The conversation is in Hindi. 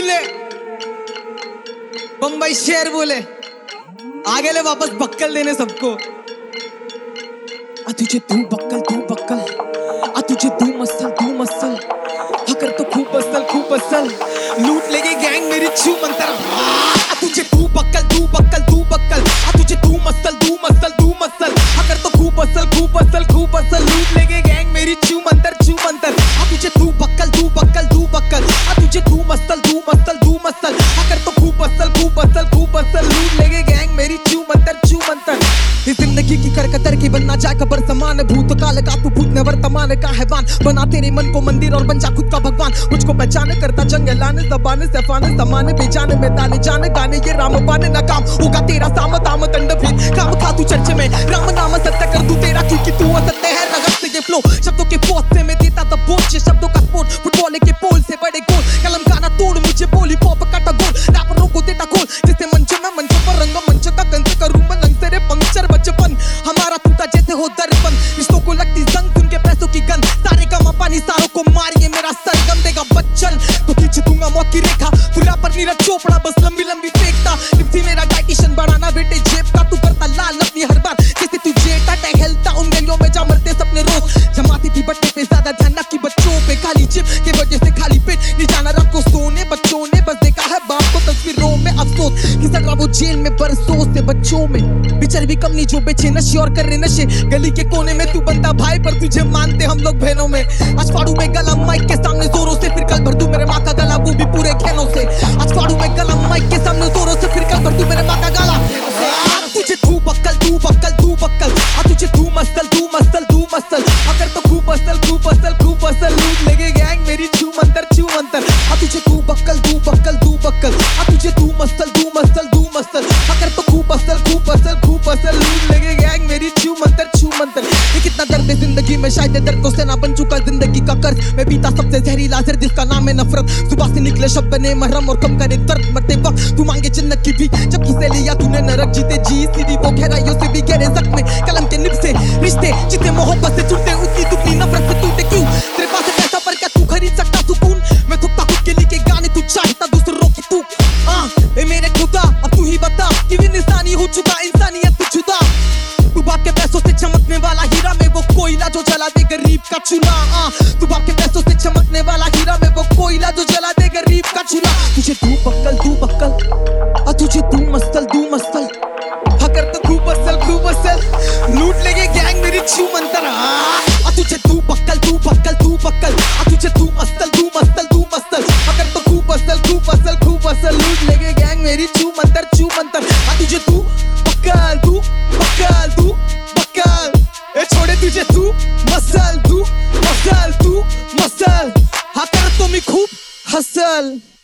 बोले, बम्बई शेर बोले, आगे ले वापस बक्कल देने सबको। तुझे तू बक्कल, तुझे तू मसल, अगर तो खूब असल, लूट लेगी गैंग मेरी छू मंतर। तुझे तू बक्कल, तुझे तू मसल, अगर तो खूब असल, लूट लेगी गैंग मेरी छू मंतर। तुझे तू बक्कल, तुझे तू मसल, अगर तो खूब असल, लूट लेगी गैंग मेरी छू मंतर। इस जिंदगी की करकतर की बनना जाए खबर समान, भूतकाल का तू भूत ने वर्तमान का हैवान, बना तेरे मन को मंदिर और बन जा खुद का भगवान। मुझको पहचान करता जंग लाने जबान सफाने समाने बेजाने में ताने जाने गाने ये राम बाने ना काम होगा तेरा साम ताम दंड फिर काम खा तू चर्च में राम नाम सत्य कर दूं तेरा क्योंकि तू असत्य है। रगत से ये फ्लो शब्दों के पौध से मैं देता तब बोझ शब्दों का स्पोर्ट फुटबॉल के पोल से बड़े गोल कलम का ना तोड़ मुझे बोली पॉप काटा गोल रैपरों को देता खोल जिसे मंच में मंचों पर रंग मंच का कंस करूं मैं लंग तेरे पंक्चर बचपन हमारा टूटा जैसे हो दर्पण रिश्तों को लगती जंग उनके पैसों की गंध सारे का पानी सारों को मारिए मेरा सरगम देगा बच्चन तो खींच दूंगा मौत की रेखा तू रैपर नीरज चोपड़ा बस लंबी फेंकता लिप्सी मेरा डाइटिशियन बढ़ाना बेटे जेब का तू करता लाल अपनी हर बार जैसे तू जेटा टहलता उन गलियों में जा मरते सपने रोज जमाती थी बट्टे पे ज्यादा ध्यान ना की बच्चों पे खाली चिप के वजह से खाली पेट नहीं जाना रात को सोने बच्चों ने बस देखा है बाप को तस्वीरों में अफसोस कि सड़ रहा वो जेल में बरसों से बच्चों में बिचर भी कम नहीं जो बेचे नशे और कर रहे नशे गली के कोने में तू बनता भाई पर तुझे मानते हम लोग बहनों में आज फाड़ू में गला माइक के सामने जोरों से फिर कल भर दूं मेरे माँ का गला वो भी पूरे खेनों से आज फाड़ू में गला माइक के सामने जोरों से फिर कल भर दूं मेरे माँ का गला तुझे तू बक्कल तुझे तू मसल अगर तो खूब असल लूट लेगे गैंग मेरी छू मंतर तुझे तू बक्कल तुझे तू मसल अगर तो खूब असल लूट लेगे गैंग मेरी छू मंतर ये कितना दर्द है जिंदगी में शायद दर्द को सेना बन चुका जिंदगी का कर्ज मैं पीता सबसे जहरीला जहर जिसका नाम है नफरत सुबह से निकले शब्द ने मरहम और कम करे दर्द मरते वक्त तू मांगे जन्नत की भी जब किसे लिया तूने नरक जीते जी सीधी वो गहराइयों से भी गहरे जख्म में कलम के निब से रिश्ते जितने मोहब्बत से जुड़ते उतनी दुखनी नफरत से टूटे क्यों तेरे पास पैसा पर क्या तू खरीद सकता सुकून मैं थकता खुद के लिए गाने तू चाहता दूसरों की तू मेरे खुदा अब तू ही बता कि भी इंसानी हो चुका इंसानियत से जुदा तू बाप के पैसों से चमकने वाला हीरा में वो कोयला जो जला दे गरीब का चूल्हा तू बाप के पैसों से चमकने वाला हीरा में वो कोयला जो जला दे गरीब का चूल्हा तुझे तू बक्कल तुझे तू मसल अगर तो खूब असल लूट लेगे गैंग मेरी छू मंतर तुझे तू बक्कल तुझे तू मसल अगर तो खूब असल लूट लेगे गैंग मेरी छू मंतर तुझे तू बक्कल ए छोड़े तुझे तू मसल हाँ कर तो मैं खूब हसल।